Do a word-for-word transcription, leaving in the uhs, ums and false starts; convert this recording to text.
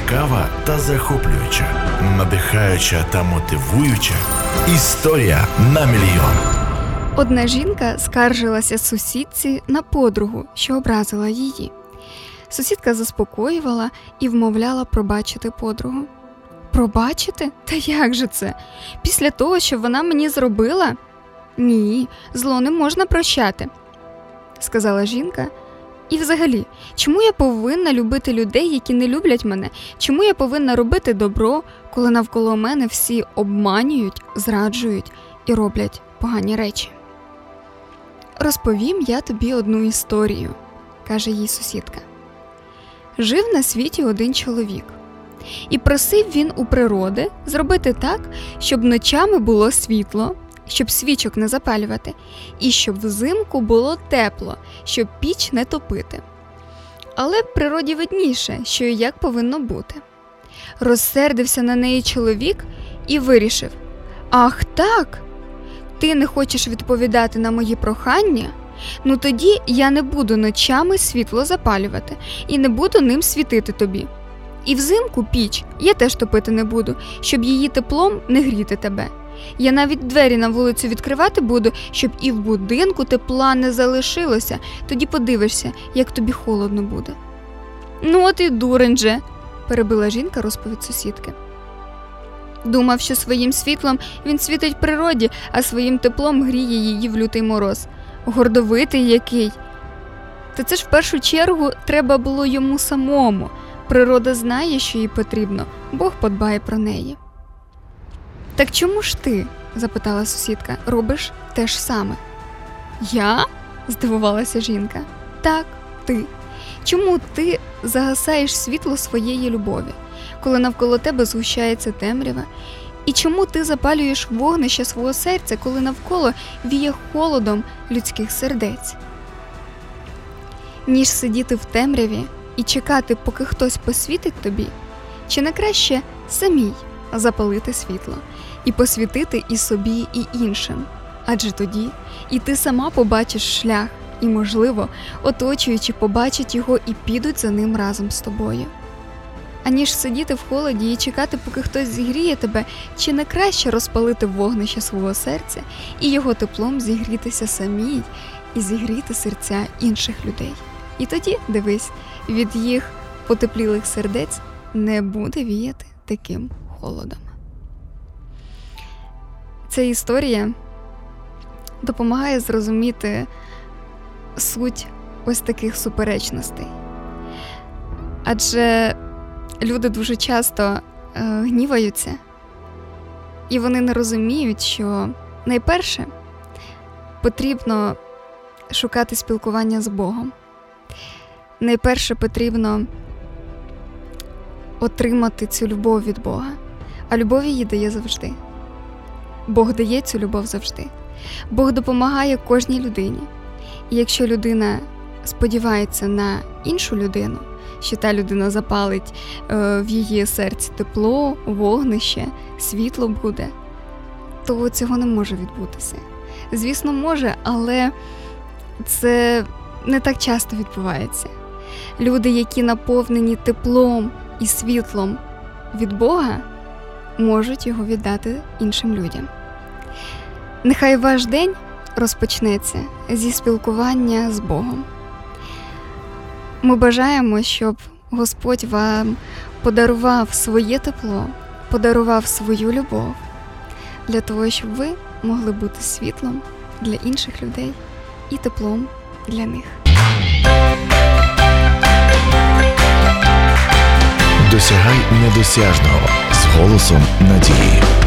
Цікава та захоплююча, надихаюча та мотивуюча історія на мільйон. Одна жінка скаржилася сусідці на подругу, що образила її. Сусідка заспокоювала і вмовляла пробачити подругу. Пробачити? Та як же це? Після того, що вона мені зробила? Ні, зло не можна прощати, сказала жінка. І взагалі, чому я повинна любити людей, які не люблять мене? Чому я повинна робити добро, коли навколо мене всі обманюють, зраджують і роблять погані речі? Розповім я тобі одну історію, каже їй сусідка. Жив на світі один чоловік. І просив він у природи зробити так, щоб ночами було світло, щоб свічок не запалювати, і щоб взимку було тепло, щоб піч не топити. Але в природі видніше, що і як повинно бути. Розсердився на неї чоловік і вирішив: «Ах так? Ти не хочеш відповідати на мої прохання? Ну тоді я не буду ночами світло запалювати і не буду ним світити тобі. І взимку піч я теж топити не буду, щоб її теплом не гріти тебе. Я навіть двері на вулицю відкривати буду, щоб і в будинку тепла не залишилося, тоді подивишся, як тобі холодно буде». «Ну от і дурень же», – перебила жінка розповідь сусідки. Думав, що своїм світлом він світить природі, а своїм теплом гріє її в лютий мороз. Гордовитий який. Та це ж в першу чергу треба було йому самому. Природа знає, що їй потрібно, Бог подбає про неї. «Так чому ж ти, – запитала сусідка, – робиш те ж саме?» «Я?» – здивувалася жінка. «Так, ти. Чому ти загасаєш світло своєї любові, коли навколо тебе згущається темрява? І чому ти запалюєш вогнище свого серця, коли навколо віє холодом людських сердець? Ніж сидіти в темряві і чекати, поки хтось посвітить тобі, чи не краще самій запалити світло і посвітити і собі, і іншим? Адже тоді і ти сама побачиш шлях, і, можливо, оточуючі побачать його і підуть за ним разом з тобою. Аніж сидіти в холоді і чекати, поки хтось зігріє тебе, чи не краще розпалити вогнище свого серця і його теплом зігрітися самій і зігріти серця інших людей? І тоді, дивись, від їх потеплілих сердець не буде віяти таким холодом». Ця історія допомагає зрозуміти суть ось таких суперечностей. Адже люди дуже часто е, гніваються, і вони не розуміють, що найперше потрібно шукати спілкування з Богом. Найперше потрібно отримати цю любов від Бога, а любов її дає завжди. Бог дає цю любов завжди. Бог допомагає кожній людині. І якщо людина сподівається на іншу людину, що та людина запалить е, в її серці тепло, вогнище, світло буде, то цього не може відбутися. Звісно, може, але це не так часто відбувається. Люди, які наповнені теплом і світлом від Бога, можуть його віддати іншим людям. Нехай ваш день розпочнеться зі спілкування з Богом. Ми бажаємо, щоб Господь вам подарував своє тепло, подарував свою любов, для того, щоб ви могли бути світлом для інших людей і теплом для них. Досягай недосяжного з голосом надії.